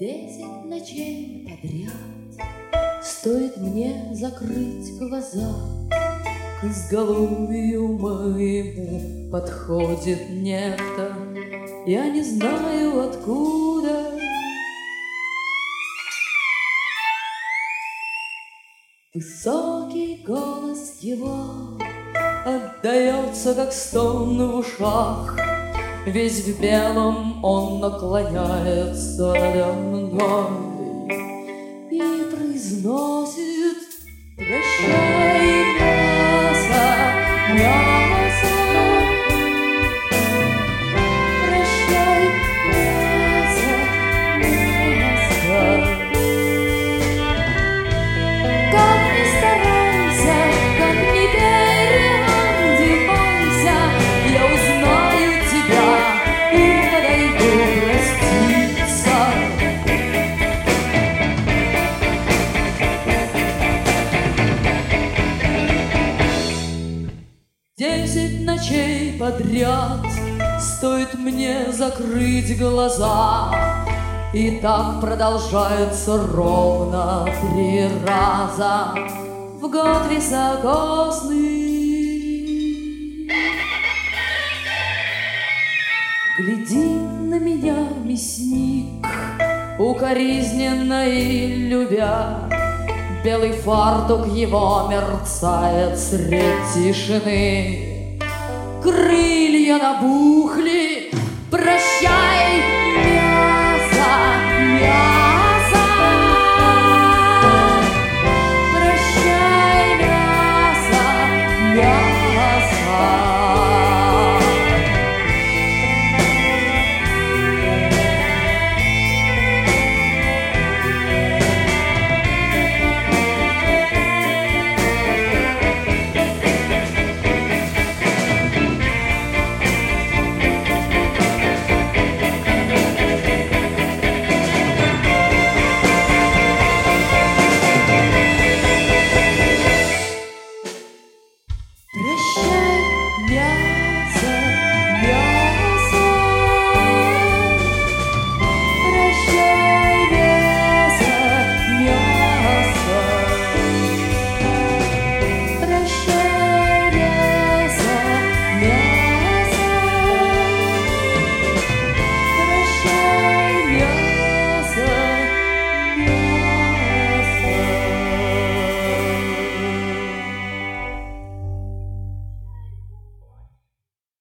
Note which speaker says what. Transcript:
Speaker 1: 10 ночей подряд стоит мне закрыть глаза, к изголовью моему подходит некто, я не знаю откуда. Высокий голос его отдается, как стон в ушах. Весь в белом он наклоняется надо мной и произносит: прощай, мясо, мясо, прощай, мясо, мясо. Как ни старайся, как ни переодевайся, я узнаю тебя и подойду проститься. 10 ночей подряд стоит мне закрыть глаза, и так продолжается ровно 3 раза в год високосный. Глядит на меня мясник, укоризненно и любя. Белый фартук его мерцает средь тишины. Крылья набухли, прощай,